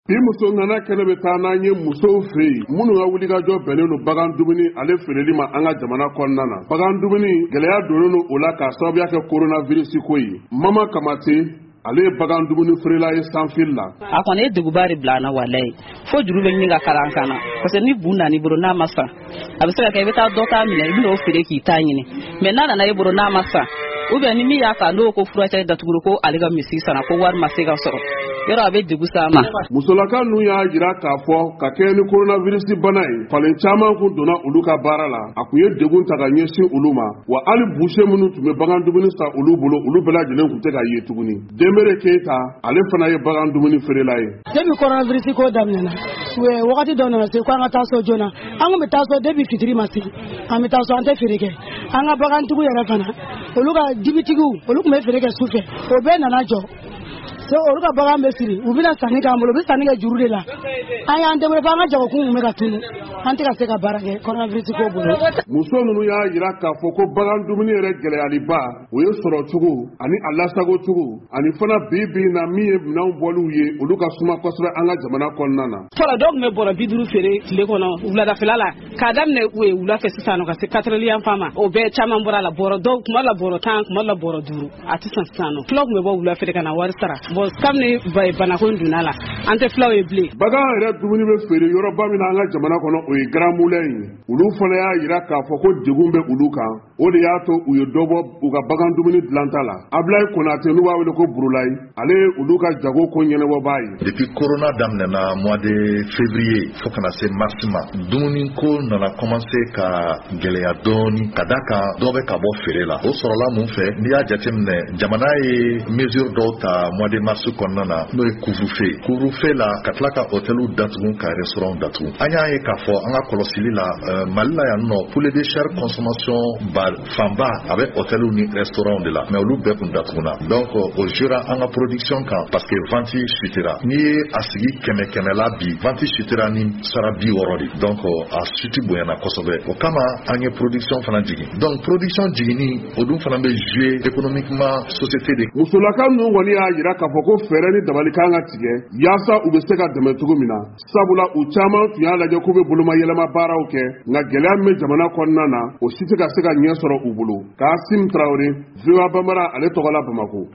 Bi muso nana kɛnɛ bɛ taa n'an ye musow fɛ yen minnu ka wulikajɔ bɛnnen don bagan dumuni ale feereli ma an ka jamana kɔnɔna na. Bagan dumuni gɛlɛya donnen don o la k'a sababuya kɛ coronavirus ko ye. Mama Kamate ale ye bagan dumuni feerela ye sans fil la. A kɔni ye deguba de bila an na walayi. Fo juru bɛ ɲini ka kalan kan na. Parce que ni bu nana i bolo n'a ma san. A bɛ se ka kɛ i bɛ taa dɔ ta minɛ i bɛ n'o feere k'i ta ɲini. Mais n'a nana i bolo n'a ma san. Ou bien ni min y'a kan n'o ko furancɛ datuguru ko ale ka misi sana ko wari ma se ka sɔrɔ. Yɔrɔ a bɛ degun s'a ma. Musolaka ninnu y'a jira k'a fɔ ka kɛ ni coronavirus bana ye falen caman kun donna olu ka baara la a kun ye degun ta ka ɲɛsin olu ma wa hali boucher minnu tun bɛ bagan dumuni san olu bolo olu bɛɛ lajɛlen kun tɛ ka ye tuguni. Denbere Keita ale fana ye bagan dumuni feerela ye. Depuis coronavirus ko daminɛna wagati dɔ nana se ko an ka taa so joona an kun bɛ taa so depuis fitiri ma se an bɛ taa so an tɛ feere kɛ an ka bagantigiw yɛrɛ fana olu ka dibitigiw olu kun bɛ feere kɛ sufɛ o bɛɛ nana jɔ. So olu ka bagan bɛ siri u bɛna sanni k'an bolo u bɛ sanni kɛ juru de la an y'an dɛmɛ fo an ka jagokun kun bɛ ka tunu an tɛ ka se ka baara kɛ coronavirus ko bolo. Muso ninnu y'a jira k'a fɔ ko bagan dumuni yɛrɛ gɛlɛyaliba o ye sɔrɔ cogo ani a lasago cogo ani fana bi na min ye minɛnw bɔliw ye olu ka suma kosɛbɛ an ka jamana kɔnɔna na. Fɔlɔ dɔw tun bɛ bɔrɔ 50 feere tile kɔnɔ wuladafɛla la k'a daminɛ wula fɛ sisan ka se 4 heures yan fan ma o bɛɛ caman bɔra la bɔrɔ dɔw kuma la bɔrɔ 10 kuma la bɔrɔ 5 a tɛ sisan nɔ fulaw tun bɛ bɔ wula feere ka na wari sara bon kabini banako donna la an tɛ fulaw ye bilen. Bagan yɛrɛ dumuni bɛ feere yɔrɔba min na an ka jamana kɔnɔ o ye Grand Moulin ye olu fana y'a jira k'a fɔ ko degun bɛ olu kan o de y'a to u ye dɔ bɔ u ka bagan dumuni dilanta la. Ablaye Konate n'u b'a wele ko Burulayi ale ye olu ka jago ko ɲɛnabɔbaa ye. Depuis corona daminɛna mois de février fo kana se mars ma dumuni ko nana commencer ka gɛlɛya dɔɔni ka da kan dɔ bɛ ka bɔ feere la o sɔrɔla mun fɛ n'i y'a jateminɛ jamana ye mesure dɔw ta mois de mars kɔnɔna na n'o ye couvre-feu la ka tila ka hôteliw datugu ka restaurant datugu an y'a ye k'a fɔ an ka kɔlɔsili la Mali la yan nɔ poulet de chair consommation fanba a bɛ hôteliw ni restaurant de la mais olu bɛɛ kun datuguna donc o jouera an ka production kan parce que vente chutera n'i ye a sigi 100 la bi vente chutera ni sara 60 de donc a chuti bonyana kosɛbɛ o kama an ye production fana jigin donc production jiginni o dun fana bɛ jouer économiquement société de. Musolaka ninnu kɔni y'a jira k'a fɔ ko fɛɛrɛ ni dabali kan ka tigɛ yaasa u bɛ se ka dɛmɛ cogo min na sabula u caman tun y'a lajɛ k'u bɛ bolomayɛlɛma baaraw kɛ nka gɛlɛya min bɛ jamana kɔnɔna na o si tɛ ka se ka ɲɛ sɔrɔ u bolo. Kasim Traoré, VOA Bambara ale tɔgɔ la Bamako.